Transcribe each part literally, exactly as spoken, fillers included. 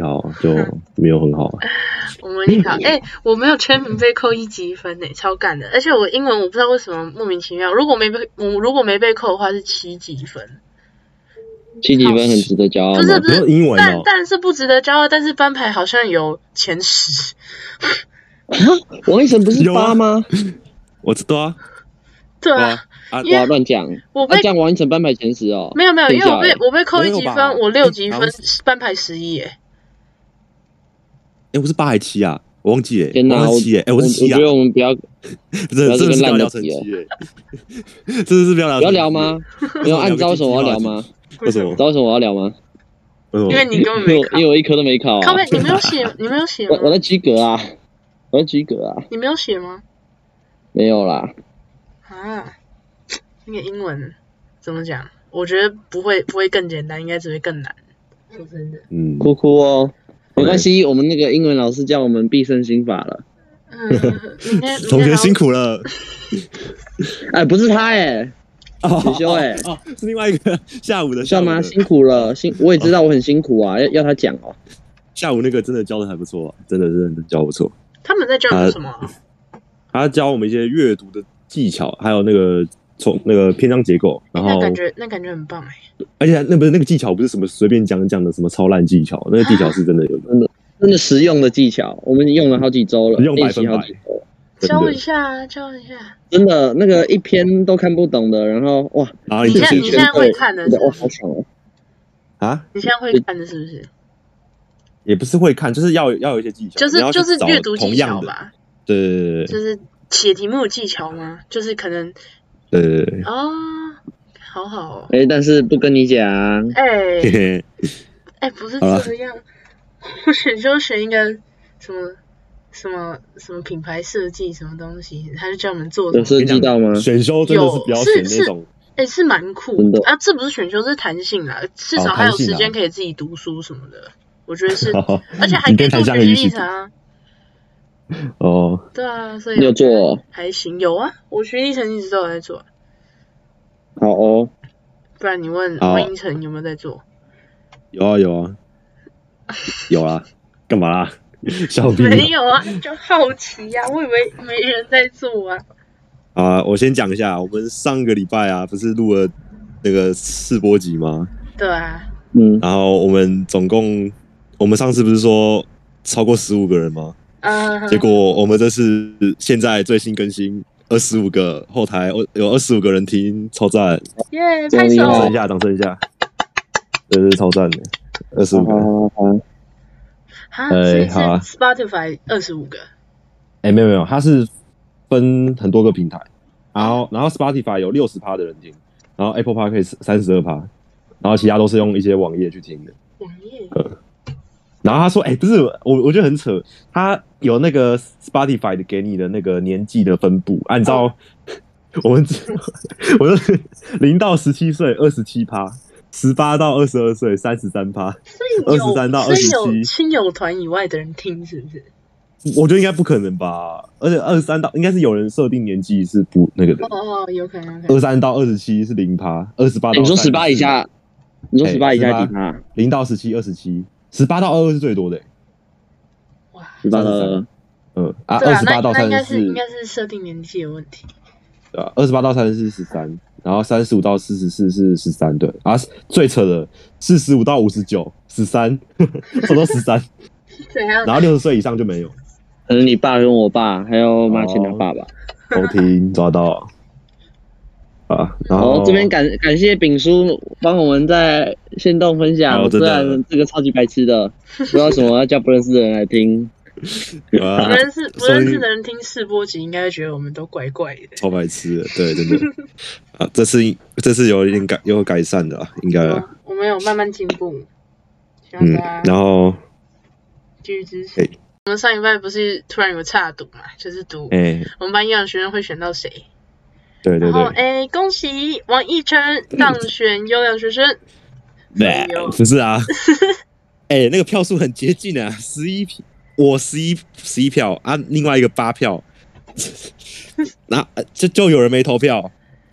考就没有很好。 我模拟考，哎、欸，我没有全名被扣一积分诶、欸，超干的。而且我英文我不知道为什么莫名其妙，如果没被我如果没被扣的话是七积分。 七积分很值得骄傲吗？ 不是不是， 英文、哦、 但但是不值得骄傲，但是班排好像有前十。 王一晨不是八吗？ 我知道啊。 对啊， 啊，不要乱讲。 我被这样王一晨班排前十哦。 没有没有，因为我被我被扣一积分，我六积分，班排十一耶。 哎，我是八还七啊？我忘记哎。 天哪， 我是七哎，我是七啊。 我觉得我们不要， 这这是不要聊成绩哎。这是不要聊。 不要聊吗？没有，按照为什么我要聊吗？ 为什么？ 知道为什么我要聊吗？ 因为你根本没考， 因为我一科都没考啊。 靠背，你没有写，你没有写吗？ 我我在及格啊，我在及格啊。 你没有写吗？ 没有啦。 啊，那个英文怎么讲？我觉得不会不会更简单，应该只会更难。说真的。 嗯。哭哭哦，没关系，我们那个英文老师叫我们必胜心法了。 嗯，明天同学辛苦了。 哎，不是他哎。选修哎， 哦，是另外一个下午的， 算吗？辛苦了，辛我也知道我很辛苦啊，要要他讲哦。 下午那个真的教的还不错、啊，真的真的教得不错。 他们在教你什么、啊？ 他教我们一些阅读的技巧，还有那个从那个篇章结构，然后那感觉那感觉很棒哎。 而且那不是那个技巧不是什么随便讲讲的什么超烂技巧，那个技巧是真的有真的真的实用的技巧，我们用了好几周了， 用百分百。 教一下，教一下。 真的，那个一篇都看不懂的，然后哇， 然后你现在你现在会看的是哇，好爽哦！ 啊， 你现在会看的是不是？ 也不是会看，就是要要有一些技巧， 就是就是阅读技巧吧。 对对对对， 就是写题目的技巧吗？就是可能。 对对对。 哦，好好哦。 哎，但是不跟你讲。 哎，哎，不是这样，我选修选一个什么？什么什么品牌设计什么东西，他就叫我们做什么？ 有设计到吗？ 选修真的是比较选那种， 哎、欸，是蛮酷的啊！这不是选修，是弹性啦，至少还有时间可以自己读书什么的。我觉得是，而且还可以做学习历程啊。 哦， 对啊，所以你有做、哦？ 还行，有啊，我学历程一直都有在做。 好哦， 不然你问温英成有没有在做？ 有啊有啊，有啊，干嘛啦？小屁没有啊，就好奇呀、啊，我以为没人在做啊。 啊，我先讲一下，我们上个礼拜啊，不是录了那个试播集吗？ 对啊， 嗯， 然后我们总共，我们上次不是说超过十五个人吗？ 啊， 结果我们这是现在最新更新，二十五个后台有二十五个人听，超赞！ 耶，拍手！ 掌声一下，掌声一下，这是超赞的，二十五个。 哈，所以是 Spotify 二十五个。 哎、欸，没有没有，它是分很多个平台，然后然后 Spotify 有六十趴的人听，然后 Apple Podcast 三十二趴，然后其他都是用一些网页去听的。 网页。 嗯。然后他说：“哎、欸，不是我，我觉得很扯。他有那个 Spotify 的给你的那个年纪的分布，按照、哦、我们，我说零到十七岁二十七趴。”十八到二十二岁，三十三趴；二十三到二十七， 亲友团以外的人听是不是？ 我觉得应该不可能吧。而且二十三到应该是有人设定年纪是不那个的。 哦哦，有可能。 二十三到二十七是零趴，二十八到你说十八以下，你说十八以下几趴？ 零到十七二十七，十八到二二是最多的、欸。 哇， 十八到二， 嗯啊，二十八到三十四应该是设定年纪的问题。 对啊，二十八到三十四十三。然后三十五到四十四是十三，对啊，最扯的四十五到五十九十三，差都十三。 怎样？ 然后六十岁以上就没有。 可能你爸跟我爸还有马前的爸爸都听抓到啊。然后、 哦、这边感感谢丙叔帮我们在限动分享， 哦、 虽然这个超级白痴的，不知道什么要叫不认识的人来听。 不认识不认识的人听试播集，应该会觉得我们都怪怪的， 超白痴的，对，真的啊，这次这次有一点改有改善的、啊，应该、啊哦。我们有慢慢进步，希望大家然后继续支持。欸、我们上一拜不是突然有差赌嘛，就是赌、欸、我们班优良学生会选到谁？ 对对对。 然后哎、欸，恭喜王一晨当选优良学生。 对，不是啊，哎、欸，那个票数很接近啊，十一票。我十一十一票啊，另外一个八票，那就就有人没投票，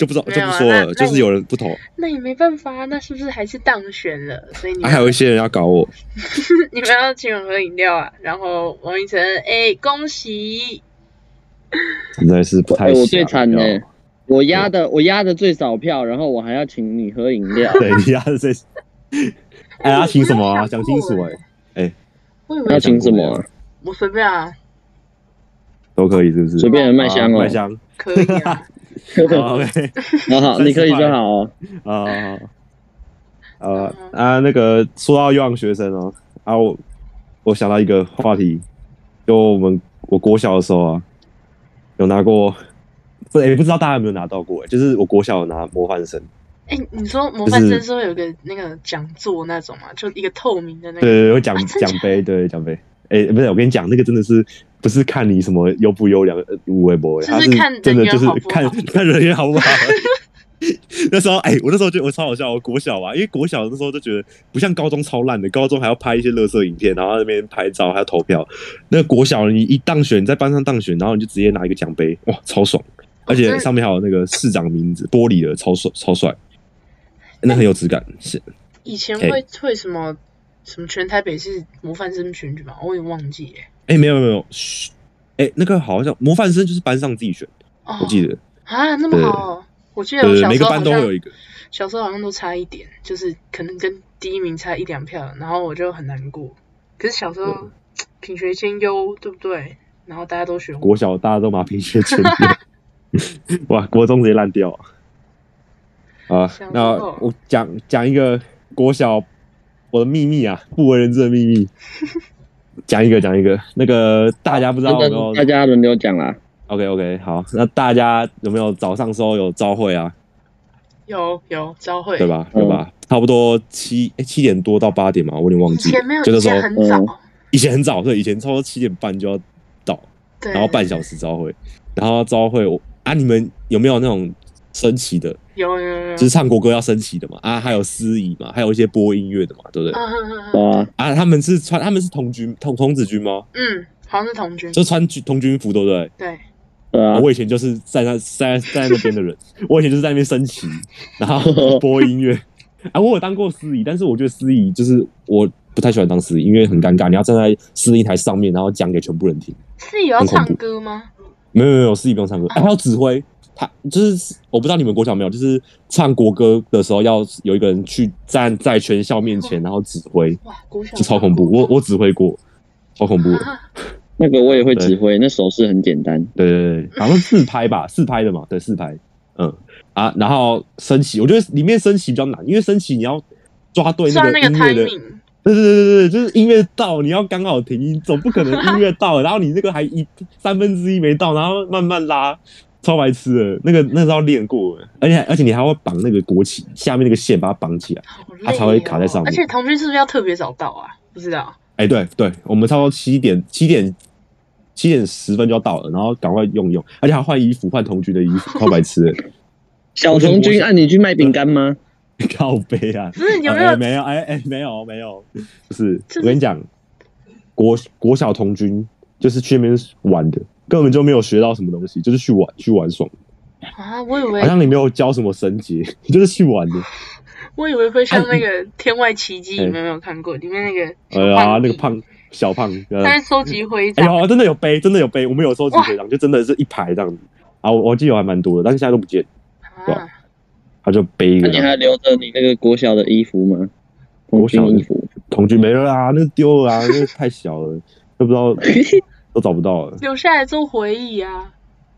就不知道就不说了，就是有人不投。 那也没办法，那是不是还是当选了？所以你、 啊、还有一些人要搞我。 你们要请我喝饮料啊？然后王一晨，哎，恭喜！ 实在是不太、 欸。我最惨呢，我压的我压的最少票，然后我还要请你喝饮料。 对，你压的最。哎，要请什么啊？讲清楚哎、欸！哎、 欸，要请什么啊？ 我随便啊， 都可以，是不是？ 随便麦香哦， 麦香可以啊。 好 ，OK， 好好，你可以就好哦。 啊，好，呃啊，那个说到优良学生哦，啊，我我想到一个话题，就我们我国小的时候啊，有拿过，不，也、欸、不知道大家有没有拿到过、欸，就是我国小有拿模范生。 哎、欸，你说模范生是会有个那个讲座那种嘛，就一个透明的那个， 对对对，会奖奖杯，对奖杯。哎、欸，不是，我跟你讲，那个真的是不是看你什么优不优良、无微不微，他是真的就是看看人缘好不好。那时候，哎、欸，我那时候觉得我超好笑，我国小啊，因为国小那时候就觉得不像高中超烂的，高中还要拍一些垃圾影片，然后那边拍照还要投票。那个国小你一当选，你在班上当选，然后你就直接拿一个奖杯，哇，超爽！而且上面还有那个市长名字，玻璃的，超帅，超帅，那很有质感。是以前会、欸、会什么什么全台北市模范生选举嘛？我也忘记哎。 哎、欸，没有没有，哎、欸，那个好像模范生就是班上自己选的，哦、我记得啊，那么好、哦。我记得我小时候每个班都会有一个， 小时候好像都差一点，就是可能跟第一名差一两票，然后我就很难过。可是小时候品学兼优，对不对？然后大家都选我。 国小大家都嘛品学兼优，哇，国中直接烂掉啊！那我讲讲一个国小我的秘密啊，不为人知的秘密。讲一个讲一个，那个大家不知道有没有？ 大家轮流讲啦。 OK OK， 好，那大家有没有早上时候有朝会啊？ 有有朝会， 对吧？有吧？嗯、差不多七哎七点多到八点嘛，我有点忘记。 以前没有， 就那时候以前很早、嗯， 以前很早，对，以前差不多七点半就要到， 对， 然后半小时朝会，然后朝会我啊，你们有没有那种升旗的？ 有有有， 就是唱国歌要升旗的嘛，啊，还有司仪嘛，还有一些播音乐的嘛，对不对？ 啊啊啊！他们是穿，他们是童军童童子军吗？ 嗯，好像是童军， 就穿童军服，对不对？ 对。 对啊， 我以前就是在那在在那边的人，我以前就是在那边升旗，然后播音乐。啊，我有当过司仪，但是我觉得司仪就是我不太喜欢当司仪，因为很尴尬，你要站在司仪台上面，然后讲给全部人听。 司仪要唱歌吗？ 没有没有，司仪不用唱歌，哎、啊，还要指挥。他就是我不知道你们国小没有，就是唱国歌的时候要有一个人去站在全校面前，然后指挥， 哇，国小就超恐怖。我我指挥过，超恐怖的。啊那个我也会指挥，那手势很简单。 对对对，好像四拍吧，四拍的嘛，对，四拍。嗯啊，然后升旗，我觉得里面升旗比较难，因为升旗你要抓对那个音乐的，对对对对对，就是音乐到你要刚好停音，总不可能音乐到了，然后你那个还一三分之一没到，然后慢慢拉，超白痴的。那个那时候练过，而且而且你还要绑那个国旗下面那个线，把它绑起来， 哦、 它才会卡在上面。 而且童军是不是要特别早到啊？不知道。 哎、欸，对对，我们差不多七点七点。七点十分就要到了，然后赶快用用，而且还换衣服，换童军的衣服，超白痴的。 小童军，按、啊、你去卖饼干吗？ 靠背啊！ 不是有没有？ 欸、没有，哎、欸、哎、欸，没有没有，不是。我跟你讲，国国小童军就是去那边玩的，根本就没有学到什么东西，就是去玩去玩爽。 啊，我以为好像你没有教什么绳结，你就是去玩的。 我以为会像那个《天外奇迹》，你们有没有看过？里面那个哎呀，那个胖。小胖他在收集徽章， 哎呦，真的有背，真的有背，我们有收集徽章，就真的是一排这样子啊。我我记得还蛮多的，但是现在都不见，对吧？他就背一个。 那你还留着你那个国小的衣服吗？ 国小衣服， 童军没了啊，那丢了啊，那太小了，都不知道，都找不到了。 留下来做回忆啊。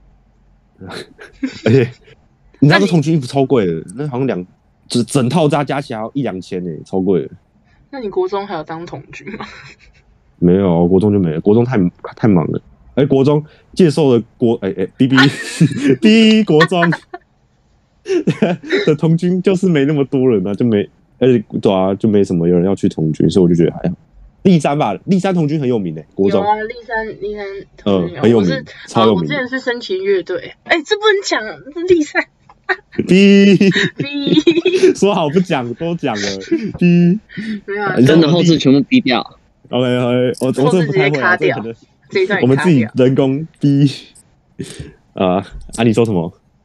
而且你知道这童军衣服超贵的，那好像两整整套加加起来一两千诶，超贵的。 那你国中还有当童军吗？ 没有，国中就没了。国中太太忙了。哎、欸，国中介绍的国哎哎 ，B B B 国中的童军就是没那么多人啊，就没，而且对啊，就没什么有人要去童军，所以我就觉得还好。立山吧，立山童军很有名诶、欸，国中。 有啊，立山立山童军、 嗯、很有名，超有名。 我之前是升旗乐队，哎、欸，这不能讲，这立山。 B B 说好不讲，都讲了。B 没有啊， 真的后置全部逼掉。 OK OK， 我我这不太会、啊，这可能这一段我们自己人工 B 啊啊！你说什么？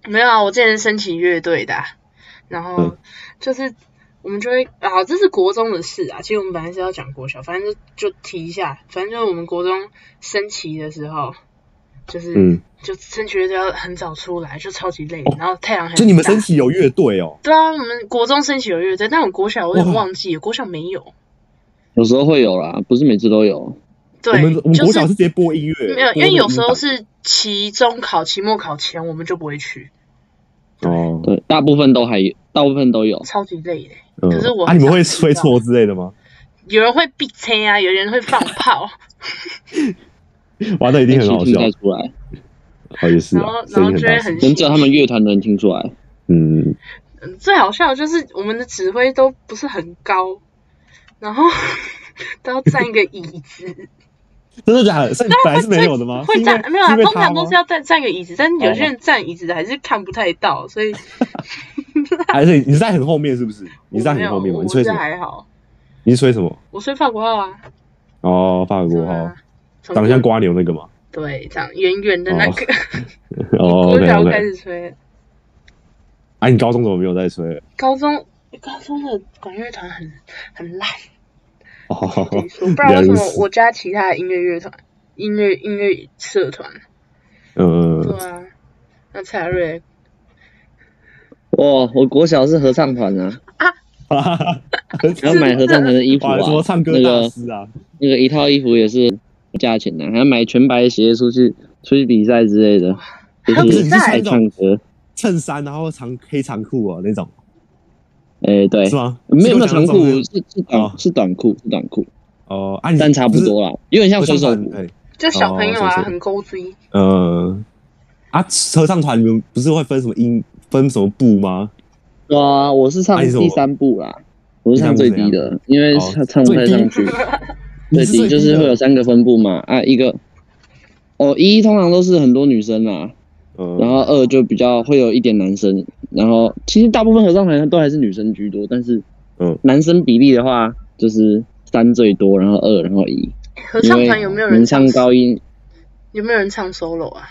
没有啊，我之前是升旗乐队的、啊，然后嗯就是我们就会啊，这是国中的事啊。其实我们本来是要讲国小，反正就就提一下，反正就是我们国中升旗的时候，就是、 嗯， 就升旗乐队要很早出来，就超级累，哦、然后太阳很大。 就你们升旗有乐队哦？ 对啊，我们国中升旗有乐队，但我国小我有点忘记了，国小没有。 有时候会有啦，不是每次都有。 对， 我们我们国小是直接播音乐， 就是、没有，因为有时候是期中考、期末考前，我们就不会去。 哦， 对，大部分都还有，大部分都有， 超级累的。 嗯、 可是我啊，你们会吹错之类的吗？ 有人会闭吹啊，有人会放炮。 哇，那一定很好笑。 听出来， 好也是啊， 然后然后就会很， 能只有他们乐团的人听出来。 嗯， 最好笑的就是我们的指挥都不是很高，然后都要站一个椅子。 真的假的？是本来是没有的吗？ 会站没有啊？通常都是要站站个椅子，但是有些人站椅子还是看不太到，所以还是你是在很后面是不是？你是在很后面吗？你吹什么？ 还好。 你是吹什么？ 我吹法国号啊。 哦，法国号，长得像瓜牛那个吗？ 对，长圆圆的那个。 哦， 国小开始吹。 啊，你高中怎么没有在吹？ 高中高中的管乐团很很烂。 哦， 不知道为什么我加其他的音乐乐团、音乐音乐社团。 嗯， 对啊，那蔡瑞， 哇，我国小是合唱团啊， 啊， 还要买合唱团的衣服啊， 什么唱歌大师啊， 那个那个一套衣服也是价钱的、啊，还要买全白鞋出去出去比赛之类的，就是爱唱歌， 衬衫然后长黑长裤啊那种。 哎、欸，对， 是吗？ 没有没有长裤，是是短、哦、是短裤，是短裤。 哦，啊， 但差不多啦，有点像水手服， 就小朋友啊，哦、很勾追。 嗯，啊，合唱团你们不是会分什么音，分什么部吗？ 对啊，我是唱第三部啦，我是唱最低的，因为唱不太上去。最低就是会有三个分部嘛，啊，一个，哦，一通常都是很多女生啦。 嗯、 然后二就比较会有一点男生，然后其实大部分合唱团都还是女生居多，但是嗯， 男生比例的话就是三最多，然后二，然后一。 合唱团有没有人唱高音？ 有没有人唱 solo 啊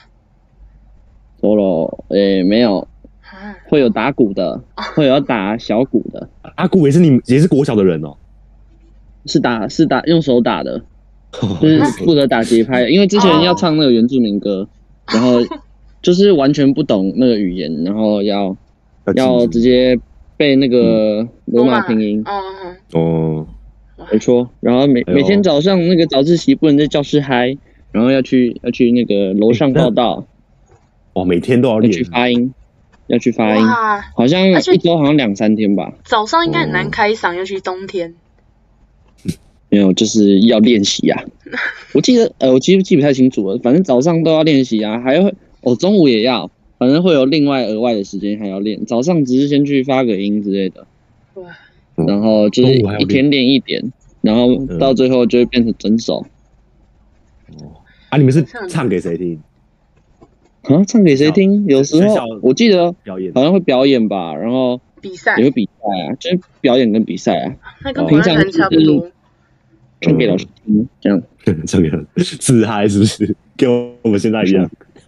？solo 诶、欸、没有，会有打鼓的，会有要打小鼓的。 阿鼓也是你也是国小的人哦？ 是打是打用手打的，就是负责打节拍的，因为之前要唱那个原住民歌，然后。就是完全不懂那个语言，然后要要直接背那个罗马拼音。 哦， 没错。然后每每天早上那个早自习不能在教室嗨，然后要去要去那个楼上报道。 哦，每天都要练。 要去发音，要去发音。好像一周好像两三天吧。 早上应该很难开嗓，尤其冬天。 没有，就是要练习啊。我记得呃，我其实记不太清楚了，反正早上都要练习啊，还会。哦，中午也要，反正会有另外额外的时间还要练。早上只是先去发个音之类的，然后就是一天练一点，然后到最后就会变成整首。 哦，啊，你们是唱给谁听？ 啊，唱给谁听？有时候我记得好像会表演吧，然后比赛也会比赛啊，就是表演跟比赛啊。 那跟平常差不多。 唱给老师听，这样。 唱给老师自嗨是不是？跟我们现在一样。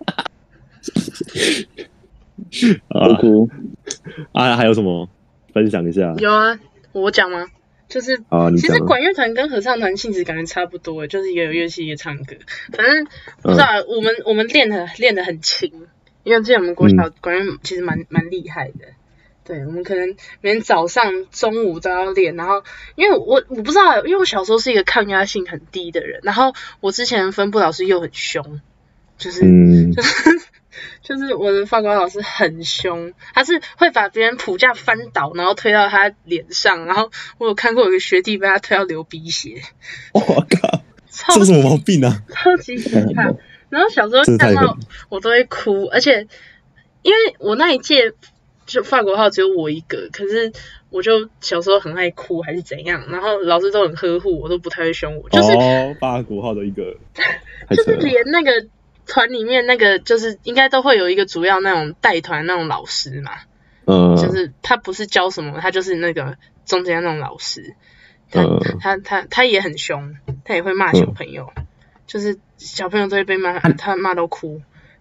啊，哭啊！还有什么分享一下？ 有啊，我讲吗？就是啊， 其实管乐团跟合唱团性质感觉差不多，就是一个有乐器，一个唱歌。反正不知道、嗯、我们我们练的练的很勤，因为之前我们国小管乐其实蛮蛮厉害的。对，我们可能每天早上、中午都要练，然后因为我我不知道，因为我小时候是一个抗压性很低的人，然后我之前分部老师又很凶，就是、 嗯、 就是。就是我的法国老师很凶，他是会把别人谱架翻倒，然后推到他脸上，然后我有看过有个学弟被他推到流鼻血。 我、哦、靠，这是什么毛病啊？ 超级可怕。然后小时候看到我都会哭，而且因为我那一届就法国号只有我一个，可是我就小时候很爱哭还是怎样，然后老师都很呵护我，都不太会凶我。就是哦，法国号的一个， 就是连那个。团里面那个就是应该都会有一个主要那种带团那种老师嘛， 嗯， 就是他不是教什么，他就是那个中间那种老师，他、嗯、他他他也很凶，他也会骂小朋友，嗯、就是小朋友都会被骂，他骂到哭，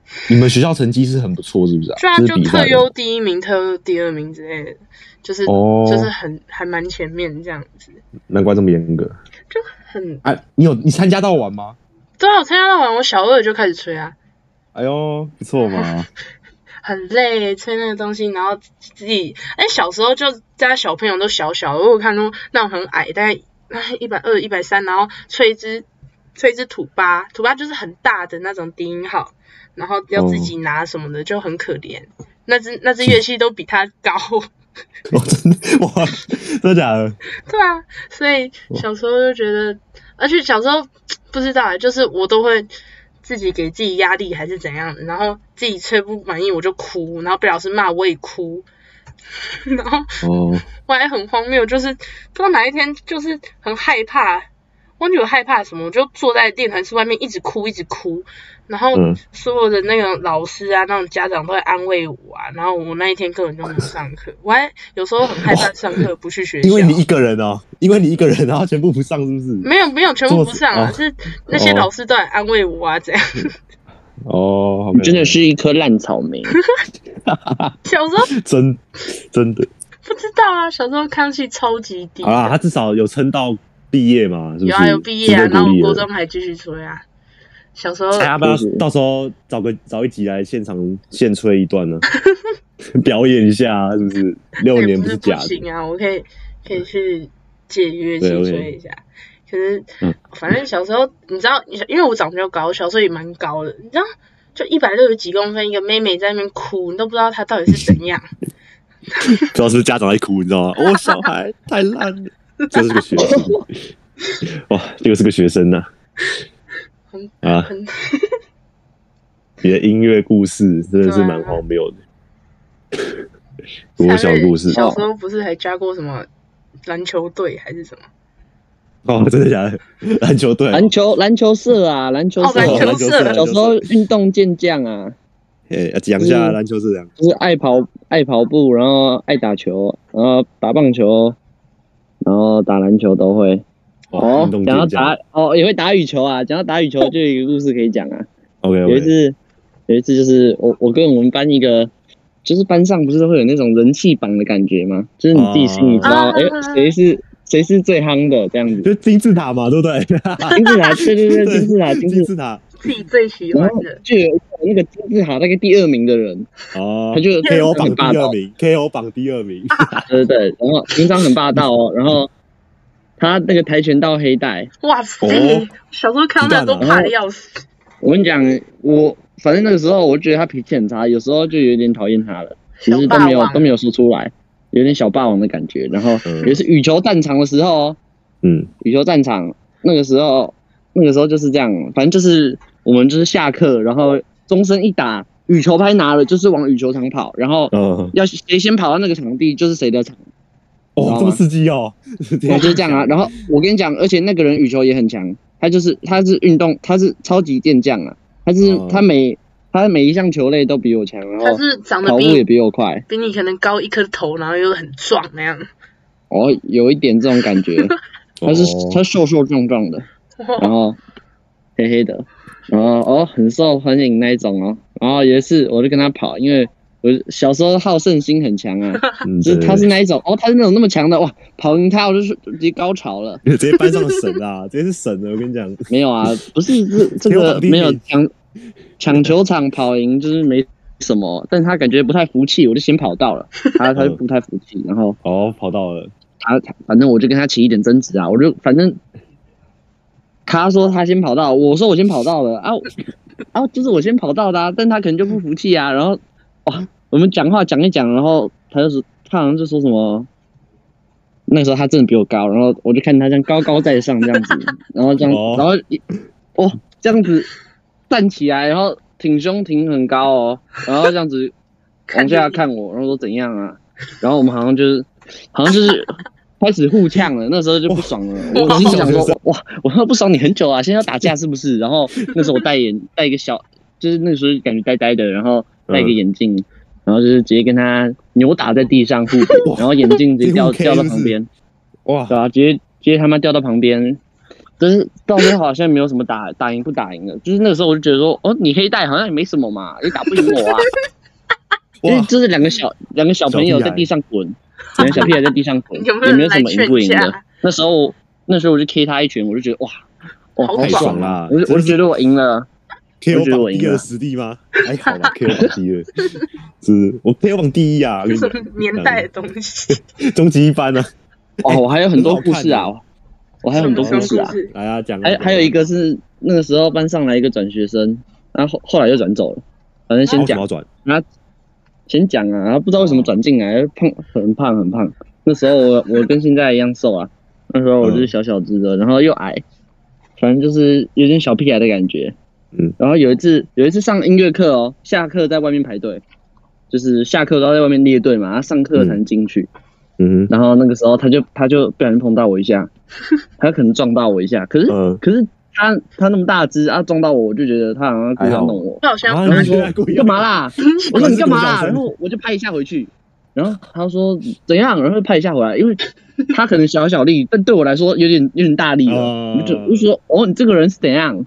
你们学校成绩是很不错，是不是啊？ 对啊，就特优的第一名、特优第二名之类的，就是、 哦就是很还蛮前面这样子， 难怪这么严格。 就很哎、你有你参加到玩吗？ 对啊，我参加到完，我小二就开始吹啊， 哎呦，不错嘛。 很累，吹那个东西，然后自己，哎，小时候就大家小朋友都小小的，我有看到那种很矮，大概一百二、一百三，然后吹一支吹一支土巴，土巴就是很大的那种低音号，然后要自己拿什么的，就很可怜。那支那支乐器都比他高。 哦，真的哇，真的假的？ 对啊，所以小时候就觉得，而且小时候不知道，就是我都会自己给自己压力还是怎样的，然后自己吹不满意我就哭，然后被老师骂我也哭，然后哦， 我还很荒谬，就是不知道哪一天就是很害怕，忘记我害怕什么，我就坐在练团室外面一直哭一直哭，然后所有的那个老师啊那种家长都会安慰我啊，然后我那一天根本就没有上课，我还有时候很害怕上课不去学校， 因为你一个人哦，因为你一个人，然后全部不上，是不是？ 没有没有全部不上啊， 哦、 是那些老师都很安慰我啊，这样。 哦， 你真的是一颗烂草莓。 小时候真真的不知道啊，小时候康熙超级低。 好啦，他至少有撑到毕业嘛，是不是？ 有啊，有毕业啊，然后我国中还继续吹啊。小时候， 要不要到时候找个找一集来现场现吹一段呢？表演一下，是不是？六年不是假的。 不行啊，我可以可以去借乐器吹一下。可是，嗯、反正小时候你知道，因为我长比较高，小时候也蛮高的，你知道，就一百六十几公分，一个妹妹在那边哭，你都不知道她到底是怎样。 主要是家长在哭，你知道吗？我、哦、小孩太烂了，这是个学生。哇，这个是个学生呐、啊！啊，你的音乐故事真的是蛮荒谬的。国小故事， 小时候不是还加过什么篮球队还是什么？ 哦，真的假的？篮球队、哦， 篮球篮球社啊，篮球社， 哦、篮球社， 小时候运动健将啊。 哎，讲一下篮球是这样， 就是爱跑爱跑步，然后爱打球，然后打棒球，然后打篮球都会。哦，讲到打哦也会打羽球啊，讲到打羽球就有一个故事可以讲啊。 OK， 有一次有一次就是我我跟我们班一个，就是班上不是会有那种人气榜的感觉吗？就是你自己心里知道，哎、啊，谁、欸、是谁是最夯的这样子。 就金字塔嘛，对不对？ 金字塔，对对对，金字塔， 金字塔。 自己最喜欢的， 就有那个金字塔大概第二名的人， 哦， 他就 K O 榜第二名 ，K O 榜第二名， 对对对，然后平常很霸道哦，然后他那个跆拳道黑带， 哇塞，哦、小时候看到那都怕的要死。 我跟你讲，我反正那个时候我觉得他脾气很差，有时候就有点讨厌他了，其实都没有都没有说出来，有点小霸王的感觉。然后有一次羽球战场的时候，嗯，羽球战场那个时候，那个时候就是这样，反正就是。我们就是下课，然后钟声一打，羽球拍拿了就是往羽球场跑，然后要谁先跑到那个场地就是谁的场。 哦，这么刺激哦！ 我就是这样啊。然后我跟你讲，而且那个人羽球也很强，他就是他是运动，他是超级健将啊，他是、哦、他每他每一项球类都比我强，然后他是长得跑步也比我快， 比你可能高一颗头，然后又很壮那样。 哦，有一点这种感觉，他是他瘦瘦壮壮的，然后黑黑的。然后哦，很受欢迎那一种哦。然后有一次我就跟他跑，因为我小时候好胜心很强啊，就是他是那一种哦，他是那种那么强的哇，跑赢他我就直接高潮了， 直接班上神啊，直接是神了，我跟你讲。 没有啊，不是这这个没有抢抢球场跑赢就是没什么，但他感觉不太服气，我就先跑到了，他他就不太服气，然后哦跑到了， 他反正我就跟他起一点争执啊，我就反正。他说他先跑到，我说我先跑到了啊，啊，就是我先跑到的、啊，但他可能就不服气啊。然后哇，我们讲话讲一讲，然后他就是他好像就说什么，那时候他真的比我高，然后我就看他这样高高在上这样子，然后这样，然后哦这样子站起来，然后挺胸挺很高哦，然后这样子往下看我，然后说怎样啊？然后我们好像就是好像就是。开始互呛了，那时候就不爽了。我心想说，哇，我说不爽你很久啊，现在要打架是不是？然后那时候我戴眼戴一个小，就是那时候感觉呆呆的，然后戴一个眼镜，嗯、然后就是直接跟他扭打在地上互怼，然后眼镜直接掉掉到旁边，哇，对啊，直接直接他妈掉到旁边， 就是到最后好像没有什么打打赢不打赢的，就是那个时候我就觉得说，哦，你黑带好像也没什么嘛，也打不赢我啊。因为就是两个小两个小朋友在地上滚，两个小屁孩在地上滚， 有没有也没有什么赢不赢人来劝的。那时候那时候我就 K 他一拳，我就觉得哇，哇好好爽啦！ 我就我就觉得我赢了。 K O 我觉得我赢了榜第二实力吗？还好吧 ，K O 榜第二，是我 K O 榜第一啊！ 这什么年代的东西？ 终极一班啊！ 哦，我还有很多故事啊，我还有很多故事啊。 来啊，讲。 还还有一个是那个时候班上来一个转学生，然后后来又转走了，反正先讲。然后先讲啊，然后不知道为什么转进来，胖很胖很胖。那时候我我跟现在一样瘦啊，那时候我就是小小只的，然后又矮，反正就是有点小屁孩的感觉。嗯，然后有一次有一次上音乐课哦，下课在外面排队，就是下课都要在外面列队嘛，他上课才能进去。嗯，然后那个时候他就他就不小心碰到我一下，他可能撞到我一下，可是、嗯、可是他他那么大只啊，撞到我，我就觉得他好像故意要弄我， 他好像然后说干嘛啦？我说你干嘛啦？然后我就拍一下回去，然后他说怎样？然后拍一下回来，因为他可能小小力，但对我来说有点有点大力了，我、uh... 就我就说哦，你这个人是怎样？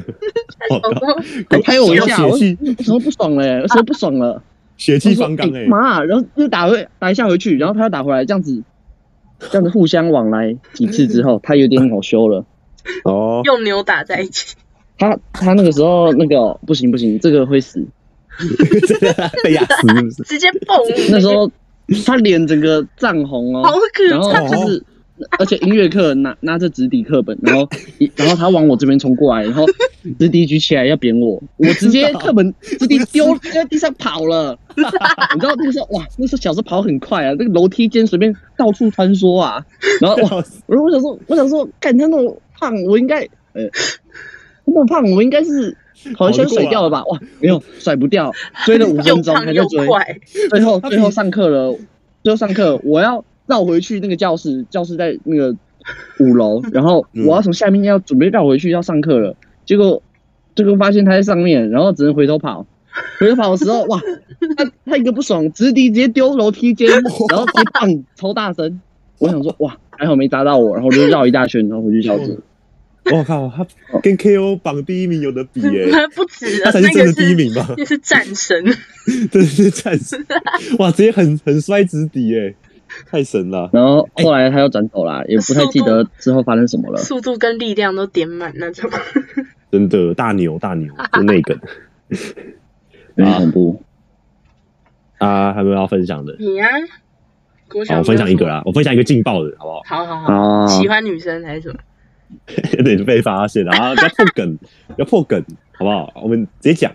还拍我一下，我我什么不爽嘞？什么不爽了？ 血气方刚哎！ 妈、欸，然后又打回打一下回去，然后他又打回来，这样子这样子互相往来几次之后，他有点好羞了。 哦， 用扭打在一起。 他他那个时候那个不行不行，这个会死， 被压死是不是？ 直接蹦。 那时候他脸整个涨红哦， 好可然后就是。而且音乐课拿拿着纸底课本，然后然后他往我这边冲过来，然后纸底举起来要扁我，我直接课本纸底丢在地上跑了。你知道那个时候哇，那时候小时候跑很快啊，那个楼梯间随便到处穿梭啊。然后哇，我我想说我想说，看他那么胖，我应该呃那么胖，我应该是好像甩掉了吧？哇，没有甩不掉，追了五分钟还在追，最后最后上课了，最后上课我要。绕回去那个教室，教室在那个五楼，然后我要从下面要准备绕回去要上课了，结果结果发现他在上面，然后只能回头跑。回头跑的时候，哇，他他一个不爽，直笛直接丢楼梯间，然后直接棒超大声。我想说，哇，还好没砸到我，然后我就绕一大圈，然后回去教室。 我靠，他跟 K O 榜第一名有得比耶、 欸，不止， 他才是真的第一名吧？ 那是战神， 真的是战神，哇，直接很很摔直笛耶。太神了， 然后后来他又转走啦，欸、也不太記得之后发生什么了。 速度跟力量都点满那种。 真的大牛大牛，就那个， 有点恐怖。 啊，还有没有要分享的？ 你啊， 好，我分享一个啦，我分享一个劲爆的，好不好？ 好好好，啊、喜欢女生还是什么？ 有点被发现了啊！不要破梗，不要破梗，好不好？我们直接讲。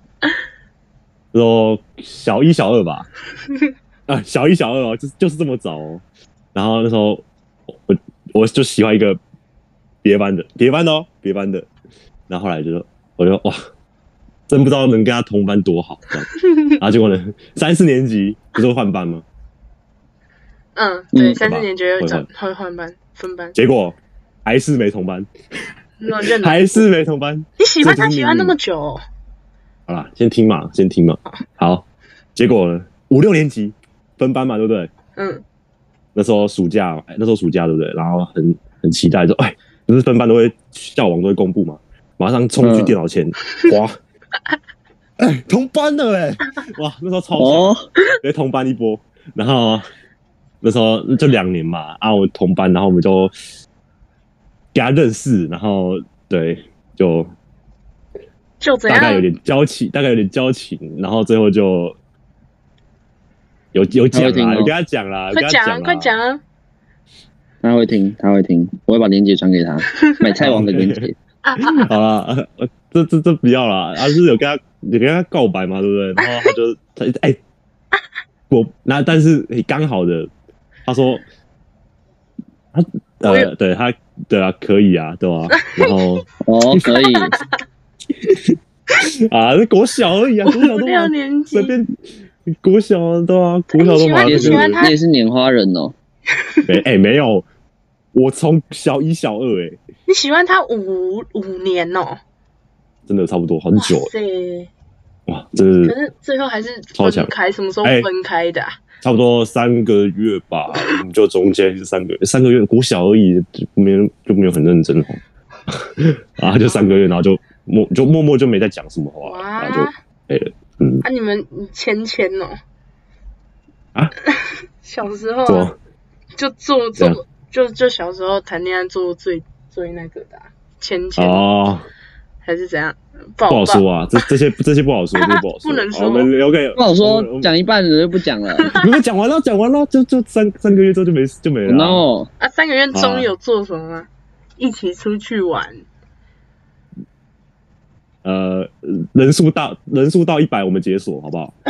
说小一、小二吧。啊，小一、小二哦，就就是这么早哦。然后那时候我我就喜欢一个别班的，别班的哦，别班的。然后后来就说，我就哇，真不知道能跟他同班多好。这样然后结果呢，三四年级不是会换班吗？ 嗯，对，嗯、三四年级会转会换班分班。 结果还是没同班，还是没同班。 你喜欢他喜欢那么久、哦？ 好啦，先听嘛，先听嘛。好，结果呢，五六年级。分班嘛，对不对？嗯。那时候暑假，那时候暑假对不对？然后很很期待，说，哎，不是分班都会校网都会公布嘛，马上冲去电脑前，嗯、哇，哎，同班了哎，哇，那时候超爽，直接、哦、同班一波。然后那时候就两年嘛，啊，我同班，然后我们就给他认识，然后对，就就大概有点交情，大概有点交情，然后最后就。有有讲啦，有跟他讲啦， 快讲，快讲啊！ 他会听，他会听，我会把链接传给他，买菜王的链接。 好啦，这这这不要啦，啊，就是有跟他有跟他告白嘛，对不对？然后他就他哎、欸，我那但是刚好的，他说他呃，对他对啊，可以啊，对吧、啊？然后哦，可以啊，那国小而已啊，国小都六年级随便。国小啊，对啊，国小都嘛， 也是你也是拈花人哦。 没哎、欸，没有，我从小一、小二哎、欸。 你喜欢他五五年哦？ 真的差不多很久了。 对。 哇，真是。 可是最后还是分开，什么时候分开的、啊欸？ 差不多三个月吧，就中间是三个月，三个月国小而已，就没有就没有很认真哦。 然后就三个月，然后就默就默默就没再讲什么话，然后就没了。嗯， 啊，你们签签哦？ 啊， 小时候、啊、就做做就就小时候谈恋爱做最最那个的、啊、签签哦， 还是怎样？ 不好说啊，这这些这些不好说，这些不好说， 不能说， 我们留给不好说，讲一半人就不讲了。 你们讲完了，讲完了，就就三三个月之后就没就没了、啊。 no 啊，三个月中有做什么吗？啊、一起出去玩。 呃，人数到人数到一百，我们解锁好不好？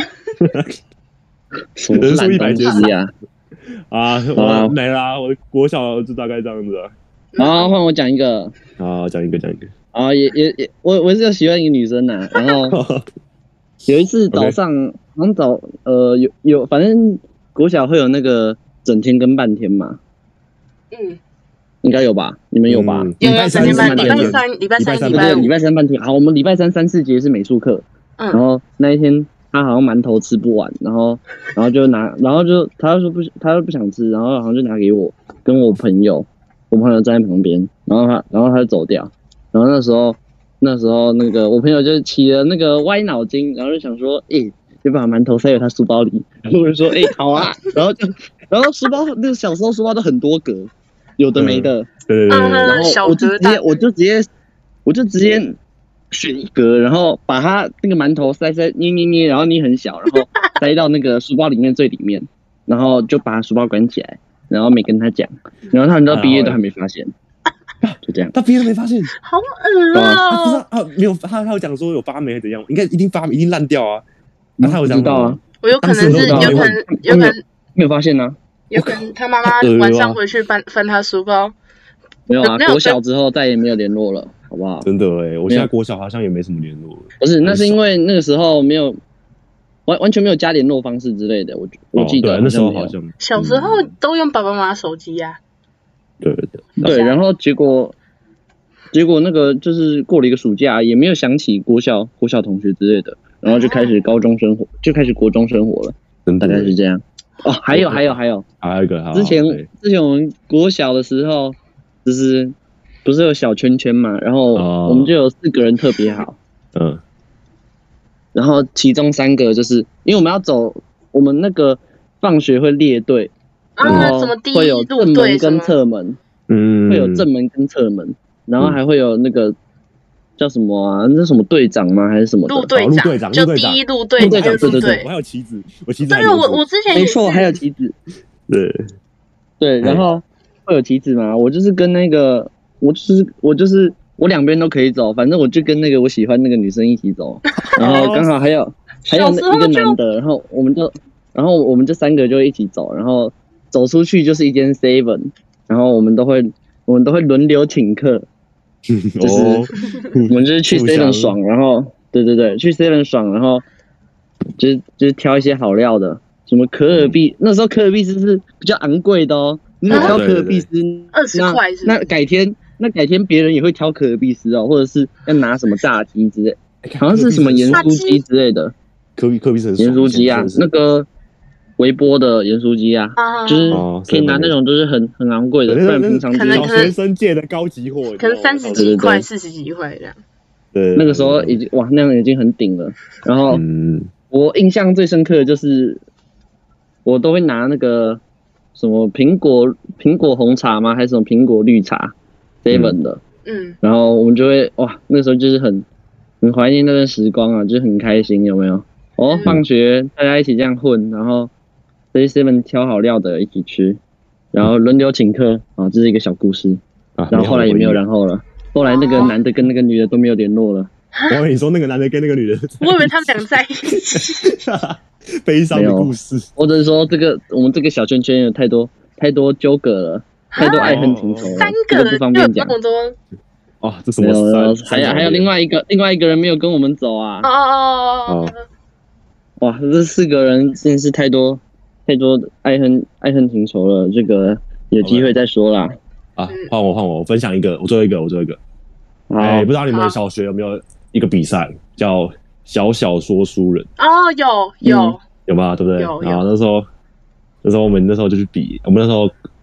人数一百解锁呀！ 啊，我没啦，我国小就大概这样子啊。 然后换我讲一个啊，讲一个讲一个。 啊，也也也，我我是喜欢一个女生呐、啊，然后有一次早上，好像早呃有有，反正国小会有那个整天跟半天嘛， 嗯， 应该有吧？你们有吧？ 嗯、 有有整天半天，礼拜三、礼拜三、礼拜五、 礼拜三半天。好，我们礼拜三三四节是美术课， 嗯， 然后那一天他好像馒头吃不完，然后然后就拿，然后就他说不，他说不想吃，然后好像就拿给我跟我朋友，我朋友站在旁边，然后他然后他就走掉。然后那时候，那时候那个我朋友就起了那个歪脑筋，然后就想说，哎、欸，就把馒头塞回他书包里。然后我就说，哎、欸，好啊。然后就，然后书包那个小时候书包都很多格，有的没的。 对对对。 然后我就直接，我就直接，我就直接选一格，然后把他那个馒头塞塞捏捏捏，然后捏很小，然后塞到那个书包里面最里面，然后就把书包关起来，然后没跟他讲，然后他们到毕业都还没发现。就这样， 他别人没发现， 好恶啊！ 他不知道啊，没有他他有讲说有发霉还是怎样，应该一定发霉，一定烂掉啊。那、啊、他有讲到啊， 我有可能是有可能有可能没有发现呢、啊， 有可能他妈妈晚上回去翻翻他书包， 没有啊，国小之后再也没有联络了，好不好？ 真的哎、欸，我现在国小好像也没什么联络了。 不是，那是因为那个时候没有完完全没有加联络方式之类的，我我记得、 哦、对那时候好像小时候都用爸爸妈妈手机呀、啊。 对对对，然后结果，结果那个就是过了一个暑假，也没有想起国小国小同学之类的，然后就开始高中生活，就开始国中生活了，大概是这样。哦，还有还有还有， 还有一个， 之前之前我们国小的时候，就是不是有小圈圈嘛，然后我们就有四个人特别好， 嗯， 然后其中三个就是因为我们要走，我们那个放学会列队。 啊，什么第一路正门跟侧门， 嗯， 会有正门跟侧门，然后还会有那个叫什么啊？那什么队长吗？还是什么的？ 路队长，就第一路队长， 对对对， 我还有旗子，我旗子。 对，我我之前没错，还有旗子。 对对，然后会有旗子嘛？我就是跟那个，我就是我就是我两边都可以走，反正我就跟那个我喜欢那个女生一起走，然后刚好还有还有一个男的，然后我们就然后我们这三个就一起走，然后。走出去就是一间 seven， 然后我们都会我们都会轮流请客，就是我们就是去 seven 爽，然后对对对，去 seven 爽，然后就是就是挑一些好料的，什么可尔必，那时候可尔必斯是比较昂贵的哦，你挑可尔必斯二十块是， 那改天那改天别人也会挑可尔必斯哦，或者是要拿什么炸鸡之类，好像是什么盐酥鸡之类的， 可可必斯盐酥鸡啊，那个。微波的盐酥鸡啊， 啊就是可以拿那种就是很很昂贵的，不然平常可能小学生界的高级货， 可能三十几块、四十几块这样。 对， 那个时候已经哇，那样已经很顶了。然后我印象最深刻的就是，我都会拿那个什么苹果苹果红茶吗？还是什么苹果绿茶 seven 的， 嗯， 然后我们就会哇，那时候就是很很怀念那段时光啊，就是很开心，有没有？哦，放学大家一起这样混，然后。这些 seven 挑好料的一起吃，然后轮流请客啊，这是一个小故事。 啊、 然后后来也没有然后了，后来那个男的跟那个女的都没有联络了。 我跟你说，那个男的跟那个女的， 我以为他们俩在一起。 悲伤的故事。 或者是说，这个我们这个小圈圈有太多太多纠葛了，太多爱恨情仇了， 三个人不方便讲。 哦，这什么？ 还有还有另外一个另外一个人没有跟我们走啊。 哦哦哦。 哇，这四个人真是太多。太多爱恨爱恨情仇了，这个有机会再说啦。 啊，换我换我，我分享一个，我最后一个，我最后一个。哎、欸，不知道你们小学有没有一个比赛叫小小说书人？ 哦，有有、嗯、 有吗？对不对？ 有有。 然后那时候那时候我们那时候就去比，我们那时候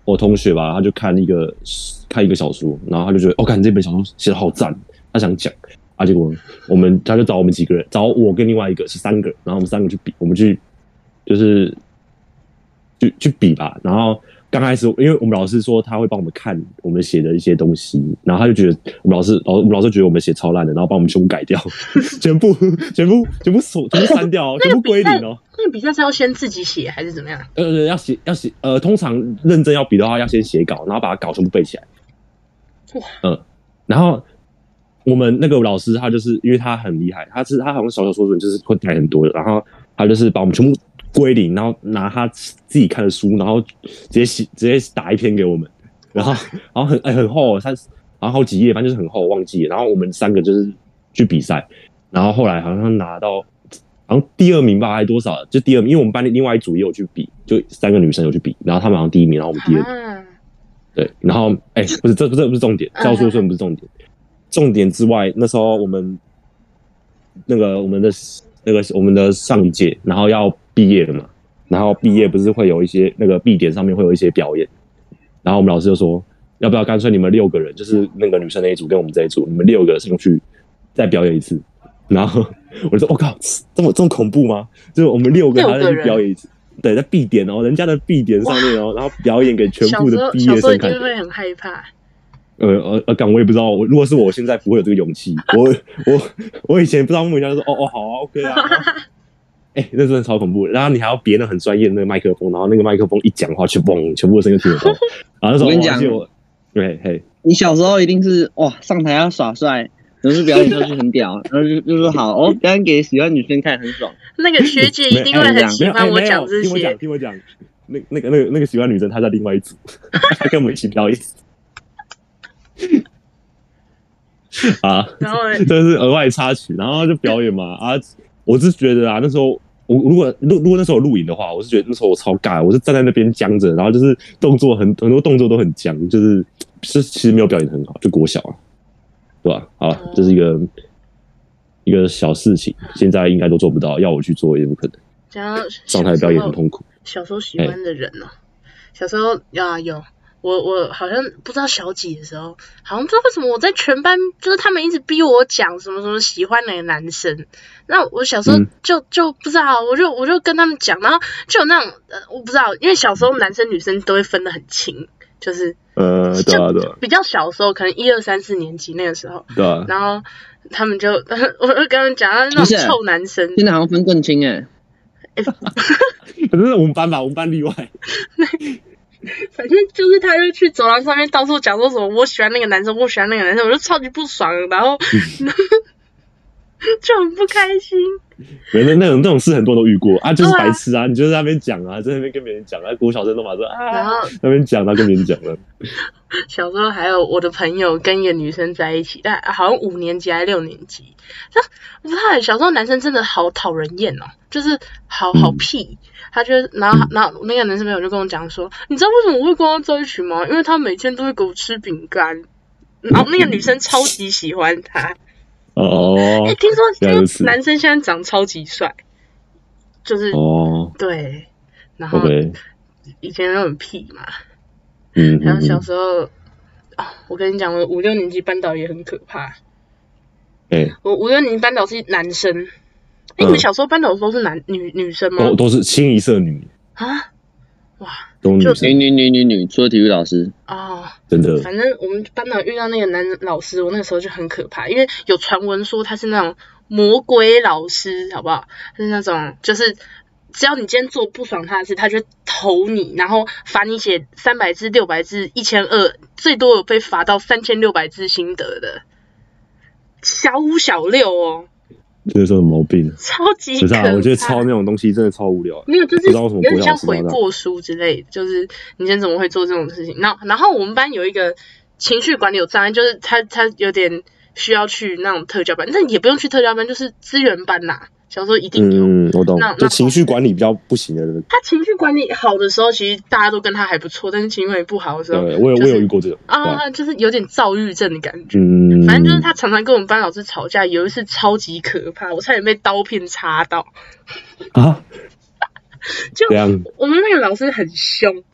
我同学吧，他就看一个看一个小说，然后他就觉得，哦，看这本小说写的好赞，他想讲。啊，结果我们他就找我们几个人，找我跟另外一个是三个，然后我们三个去比，我们去就是去去比吧。然后刚开始，因为我们老师说他会帮我们看我们写的一些东西，然后他就觉得我们老师老我们老师觉得我们写超烂的，然后帮我们全部改掉，全部全部全部锁全部删掉，全部归零哦。 那个比赛是要先自己写还是怎么样？ 呃，要写要写呃，通常认真要比的话，要先写稿，然后把它稿全部背起来。 哇， 嗯，然后。我们那个老师他就是因为他很厉害，他是他好像小小说准就是会改很多的，然后他就是把我们全部归零，然后拿他自己看的书，然后直接写直接打一篇给我们，然后然后很哎、欸、很厚，三然后好几页，反正就是很厚，忘记了。然后我们三个就是去比赛，然后后来好像拿到好像第二名吧，还多少？就第二名，因为我们班另外一组也有去比，就三个女生有去比，然后他们好像第一名，然后我们第二名。啊、对，然后哎、欸、不是这不是不是重点，教书顺不是重点。重点之外，那时候我们那个我们的那个我们的上一届，然后要毕业了嘛，然后毕业不是会有一些那个毕典上面会有一些表演，然后我们老师就说，要不要干脆你们六个人，就是那个女生那一组跟我们这一组，你们六个上去再表演一次，然后我就说，我、哦、靠，这么这么恐怖吗？就是我们六个还要去表演一次。对，在毕典哦，人家的毕典上面哦，然后表演给全部的毕业生看， 小时候一定会很害怕。 呃呃呃，刚我也不知道，我如果是我现在不会有这个勇气。我我我以前不知道梦想就说哦哦好啊 OK 啊，哎、欸，那真的超恐怖的。然后你还要别那很专业的那个麦克风，然后那个麦克风一讲话，全嘣，全部的声音都听得到。然后那时候我跟你讲， 对嘿， 你小时候一定是哇上台要耍帅，然后是表演上去很屌，然后就就说好哦，表演给喜欢女生看很爽。 那个学姐一定会很喜欢我讲这些。 听我讲，听我讲，那那个那个那个喜欢女生她在另外一组，她跟我们一起表演。啊，然后这是额外插曲，然后就表演嘛啊！我是觉得啊，那时候我如果如如果那时候有录影的话，我是觉得那时候我超尬，我是站在那边僵着，然后就是动作很很多动作都很僵，就是是其实没有表演很好，就国小啊，对吧？好，这是一个一个小事情，现在应该都做不到，要我去做也不可能。上台表演很痛苦。 小时候喜欢的人哦、喔，小时候啊有。我我好像不知道小几的时候，好像不知道为什么我在全班，就是他们一直逼我讲什么什么喜欢哪个男生，那我小时候就、嗯、就不知道，我就我就跟他们讲，然后就有那种呃我不知道，因为小时候男生女生都会分得很清，就是呃对啊对啊， 比较小的时候，可能一二三四年级那个时候， 对啊， 然后他们就我就跟他们讲，那种臭男生， 现在好像分更清哎、 欸， 可是我们班吧，我们班例外。 反正就是他就去走廊上面到处讲说什么我喜欢那个男生，我喜欢那个男生，我就超级不爽，然后就很不开心。 没那那种那种事很多人都遇过啊，就是白痴啊，你就在那边讲啊，在那边跟别人讲啊，国小生都嘛说啊，然后那边讲，他跟别人讲了。 小时候还有我的朋友跟一个女生在一起，但好像五年级还是六年级，我不知道，小时候男生真的好讨人厌哦，就是好好屁。嗯他就然后然后那个男生朋友就跟我讲说，你知道为什么我会跟他在一起吗？因为他每天都会给我吃饼干，然后那个女生超级喜欢他。 哦， 哎、欸，听说听男生现在长超级帅，就是哦，对，然后以前都很屁嘛，嗯，然后小时候，哦，我跟你讲，我五六年级班导也很可怕。 哎、欸， 我五六年级班导是男生。哎、欸，你们小时候班导都是男女女生吗？ 都都是清一色女啊！ 哇， 都女生，女女女女女，除了体育老师哦， 真的。 反正我们班导遇到那个男老师，我那个时候就很可怕，因为有传闻说他是那种魔鬼老师，好不好？他是那种就是只要你今天做不爽他的事，他就投你，然后罚你写三百字、六百字、一千二，最多有被罚到三千六百字心得的，小五小六哦。 这个是有毛病， 超级可怕。 我觉得抄那种东西真的超无聊。 没有，就是有点像悔过书之类的，就是你今天怎么会做这种事情？然后，然后我们班有一个情绪管理有障碍，就是他他有点需要去那种特教班，但也不用去特教班，就是资源班呐、啊。小时候一定有， 嗯，我懂。就情绪管理比较不行的人， 他情绪管理好的时候，其实大家都跟他还不错，但是情绪管理不好的时候， 对，我有、就是、我有遇过这种啊，就是有点躁郁症的感觉。嗯，反正就是他常常跟我们班老师吵架，有一次超级可怕，我差点被刀片插到。 啊？ 就我们那个老师很凶，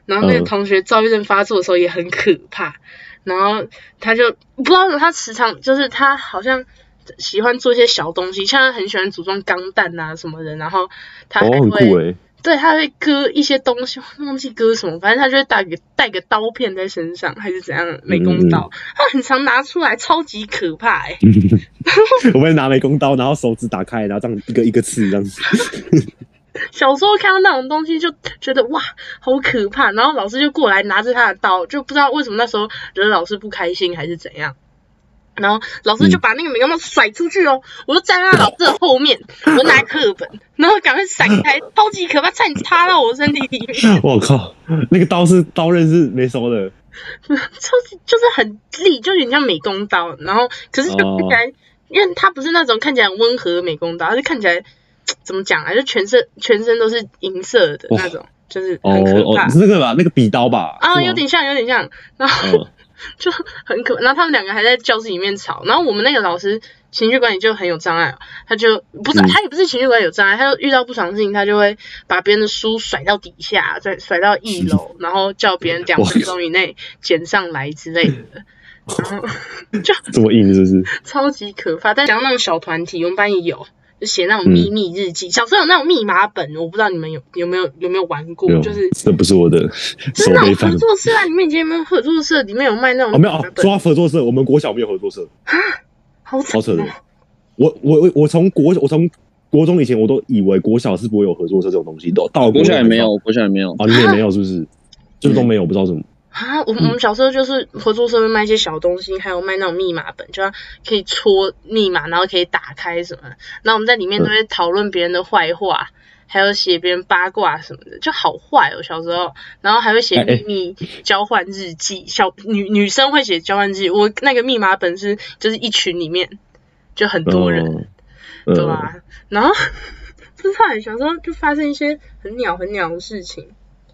然后那个同学躁郁症发作的时候也很可怕，然后他就不知道为什么他时常就是他好像喜欢做一些小东西，像他很喜欢组装钢弹啊什么的，然后他还会、 哦、很酷欸， 对，他会割一些东西，忘记割什么，反正他就会带个带个刀片在身上，还是怎样，美工刀，嗯、他很常拿出来，超级可怕哎、欸。 我们拿美工刀，然后手指打开，然后这样一个一个刺这样子。 小时候看到那种东西就觉得哇好可怕，然后老师就过来拿着他的刀，就不知道为什么那时候惹老师不开心还是怎样。然后老师就把那个美工刀甩出去哦，嗯、我就站在老师的后面，我拿课本，然后赶快闪开，超级可怕，差点插到我身体里面。 我靠，那个刀是刀刃是没收的， 超级就是很利，就有点像美工刀，然后可是就看起来，哦、因为它不是那种看起来很温和的美工刀，它是看起来怎么讲啊，就全身全身都是银色的那种，就是很可怕。 哦，是那个吧，那个笔刀吧？ 啊，有点像，有点像，然后。哦就很可，然后他们两个还在教室里面吵，然后我们那个老师情绪管理就很有障碍，他就不是、嗯、他也不是情绪管理有障碍，他就遇到不爽的事情，他就会把别人的书甩到底下，再甩到一楼，然后叫别人两分钟以内捡上来之类的，然后就这么硬是不是？ 超级可怕。但讲那种小团体，我们班也有。就写那种秘密日记，嗯、小时候有那种密码本，我不知道你们有有没有有没有玩过？就是这不是我的手背范。 合作社啊，你们以前有没有合作社？里面有卖那种哦，没有哦。说到合作社，我们国小没有合作社啊，好好扯的。我我我从国我从国中以前我都以为国小是不会有合作社这种东西，都到了国小也没有，国小也没有。 哦，你们也没有是不是？就是都没有，不知道怎么。 啊，我们我们小时候就是合作社会卖一些小东西，还有卖那种密码本，就要可以戳密码，然后可以打开什么的。然后我们在里面都会讨论别人的坏话，还有写别人八卦什么的，就好坏哦，小时候。然后还会写秘密交换日记，小女女生会写交换日记。我那个密码本是就是一群里面就很多人，嗯、对吧、啊？然后不知道小时候就发生一些很鸟很鸟的事情。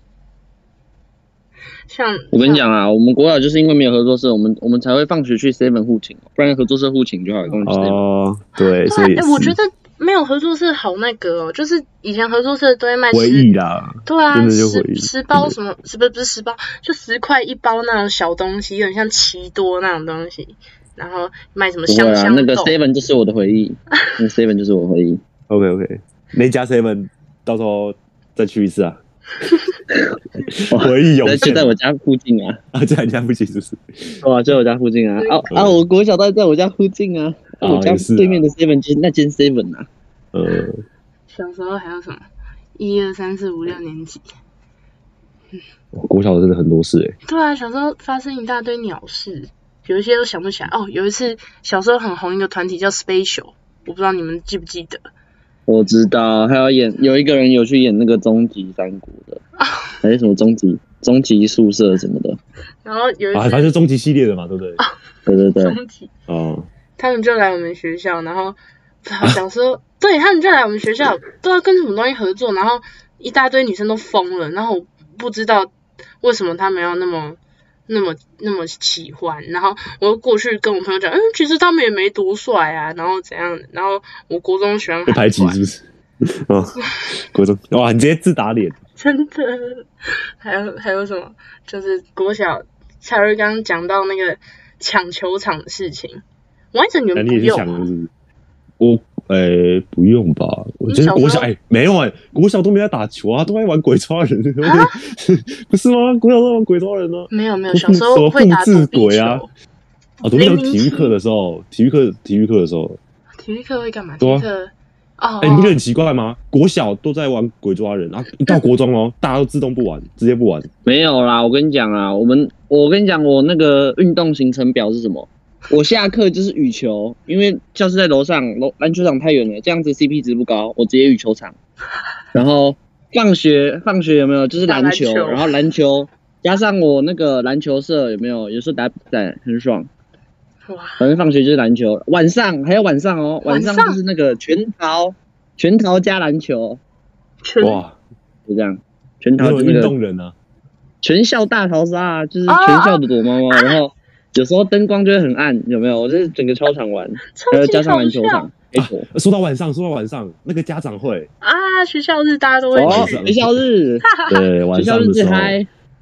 像我跟你讲啊，我们国小就是因为没有合作社，我们我们才会放学去 seven 互请，不然合作社互请就好，跟我去 seven。 哦，对，所以哎、欸，我觉得没有合作社好那个哦，就是以前合作社都会卖回忆啦， 对啊， 真的就回忆， 十包什么，是不是不是十包，就十块一包那种小东西，有点像奇多那种东西，然后卖什么香香豆。 那个 seven 就是我的回忆，那 seven 就是我回忆。 OK OK， 那家 seven 到时候再去一次啊。回忆涌现， 就在我家附近啊！ 啊，就在你家附近是不是？ 哇，就在我家附近啊！啊啊！我国小都在我家附近啊！啊我家对面的 seven 就是那间 seven 啊。 呃， 小时候还有什么？一二三四五六年级。 国小真的很多事哎、欸。 对啊，小时候发生一大堆鸟事，有一些都想不起来。哦，有一次小时候很红一个团体叫 Special， 我不知道你们记不记得。 我知道，还要演有一个人有去演那个终极三国的，啊、还是什么终极终极宿舍什么的。 然后有一次， 啊，反正终极系列的嘛，对不对？ 啊、 对对对。 终极。 哦。 他们就来我们学校，然后小时候、啊、对他们就来我们学校，不知道跟什么东西合作，然后一大堆女生都疯了，然后我不知道为什么他们要那么。那么那么喜欢，然后我又过去跟我朋友讲，嗯，其实他们也没多帅啊，然后怎样，然后我国中喜欢被排挤是不是？哦，国中哇，你直接自打脸， 真的。还有还有什么？就是国小蔡瑞刚讲到那个抢球场的事情，完整你们不用、啊， 是不是？我诶、欸、不用吧？我觉得国小哎、欸、没有哎、欸，国小都没在打球啊，都在玩鬼抓人，啊、不是吗？国小都在玩鬼抓人呢、啊。 没有没有，小时候会打复制鬼啊。哦，独臂球体育课的时候，体育课体育课的时候， 体育课会干嘛？体育课哦， 哎、欸，你不觉得很奇怪吗？国小都在玩鬼抓人，然后一到国中哦，大家都自动不玩，直接不玩。 没有啦，我跟你讲啊，我们我跟你讲，我那个运动行程表是什么？我下课就是羽球，因为教室在楼上，楼篮球场太远了，这样子 C P 值不高，我直接羽球场。然后放学放学有没有？就是篮球，然后篮球加上我那个篮球社有没有？有时候打比赛很爽。哇！反正放学就是篮球，晚上还有晚上哦，晚上就是那个全陶，全陶加篮球。 哇！ 就这样，全陶就是运动人啊， 全校大逃杀啊，就是全校的躲猫猫，然后。有时候灯光就会很暗，有没有？我就是整个操场玩，还有加上篮球场。 啊、说到晚上，说到晚上，那个家长会啊，学校日大家都会去。 哦、学校日， 对，晚上的时候。 学校日嗨。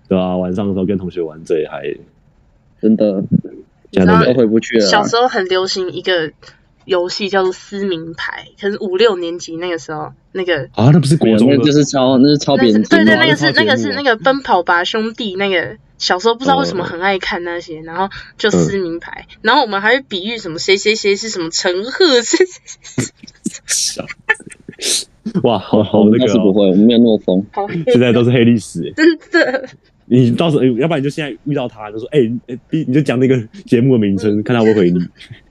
对啊，晚上的时候跟同学玩最嗨， 真的， 现在都没都回不去了啦。 小时候很流行一个游戏叫做撕名牌，可是五六年级那个时候，那个啊，那不是国中的， 那就是抄，那是抄别人节目对对，那个那是是那个是节目那个奔跑吧兄弟那个。小时候不知道为什么很爱看那些，然后就撕名牌，嗯、然后我们还会比喻什么谁谁谁是什么陈赫，谁谁谁。 哇，好好那个、哦， 是不会，我们没有那么疯。 现在都是黑历史， 真的。 你到时候，要不然你就现在遇到他，就说，哎、欸，欸，你就讲那个节目的名称，看他会回你。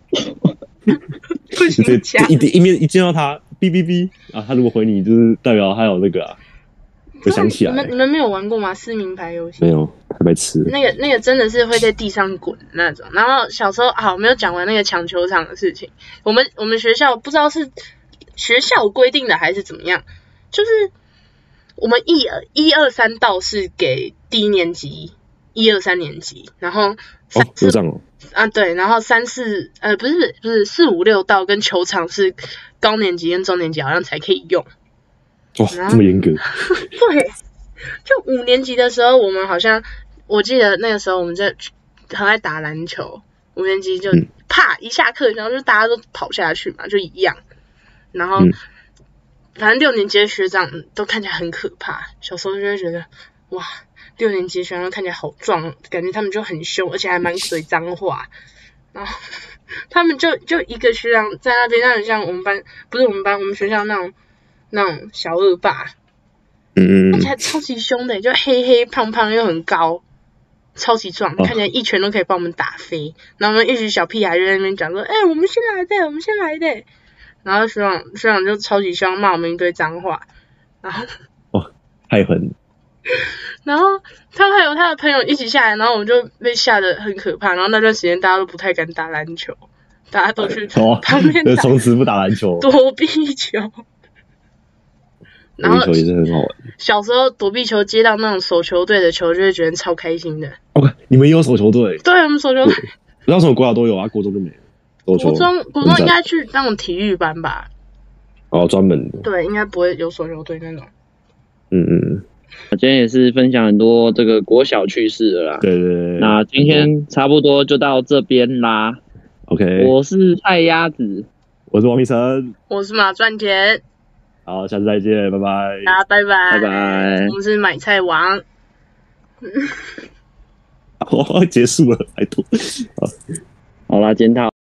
不行讲， 一一面一见到他，哔哔哔啊，他如果回你，就是代表他有那个啊。我想起来， 你们你们没有玩过吗？撕名牌游戏？ 没有，太白痴。 那个那个真的是会在地上滚那种。然后小时候好没有讲完那个抢球场的事情。我们我们学校不知道是学校规定的还是怎么样，就是我们一一二三道是给低年级，一二三年级，然后三哦有这样哦啊对，然后三四呃不是不是四五六道跟球场是高年级跟中年级好像才可以用。 哇，这么严格？ 对，就五年级的时候，我们好像我记得那个时候我们在很爱打篮球，五年级就、嗯、啪一下课，然后就大家都跑下去嘛，就一样。然后、嗯、反正六年级的学长都看起来很可怕，小时候就会觉得哇，六年级的学长看起来好壮，感觉他们就很凶，而且还蛮嘴脏话。然后他们就就一个学长在那边，那很像我们班，不是我们班，我们学校那种。那种小恶霸， 嗯， 看起来超级凶的，就黑黑胖胖又很高，超级壮，哦、看起来一拳都可以把我们打飞。然后我们一群小屁孩就在那边讲说：“哎、欸，我们先来的，我们先来的。”然后学长学长就超级凶，骂我们一堆脏话。然后， 哦，太狠。 然后他还有他的朋友一起下来，然后我们就被吓得很可怕。然后那段时间大家都不太敢打篮球，大家都去旁边打， 从此不打篮球， 躲避球。 躲避球也是很好玩。 小时候躲避球接到那种手球队的球，就会觉得超开心的。 OK， 你们也有手球队？ 对，我们手球队。 不知道什么国小都有啊，国中就没有。 国中国中应该去那种体育班吧？ 哦，专门的。 对，应该不会有手球队那种。 嗯嗯。 我今天也是分享很多这个国小趣事了啦。 对对对。 那今天差不多就到这边啦。 OK。 我是菜鸭子， 我是王明成， 我是马赚钱。 好，下次再见，拜拜。 大家拜拜， 拜拜。 我们是买菜王。 哦，结束了，拜托。 好啦，检讨。